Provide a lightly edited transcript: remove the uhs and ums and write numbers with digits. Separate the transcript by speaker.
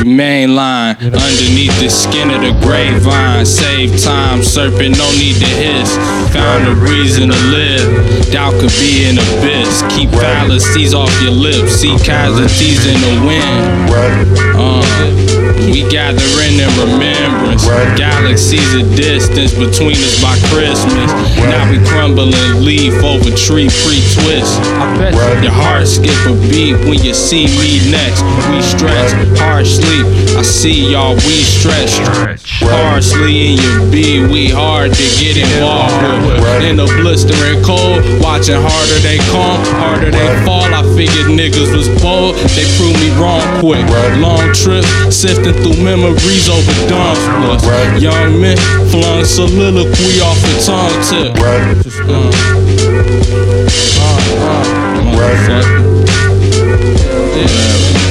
Speaker 1: We mainline underneath the skin of the grapevine. Save time, serpent, no need to hiss. Found a reason to live. Doubt could be an abyss. Keep fallacies off your lips. See casualties in the wind. We gathering in remembrance. Galaxies of distance between us by Christmas. Now we crumbling leaf over tree pre-twist. I bet your heart skip a beat when you see me next. We stretch, hard sleep. I see y'all, we stretch. Parsley in your beat, we hard to get involved with. In the blistering cold, watching harder they come, harder they fall. I figured niggas was bold, they proved me wrong quick. Long trip, sifting through memories over dumb splits. Young men flung soliloquy off the tongue tip. Motherfucker. Yeah.